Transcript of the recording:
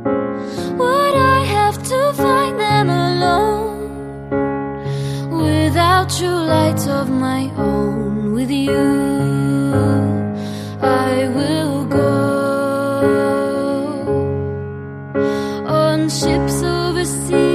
Would I have to find them alone without true lights of my own? With you I will go on ships overseas.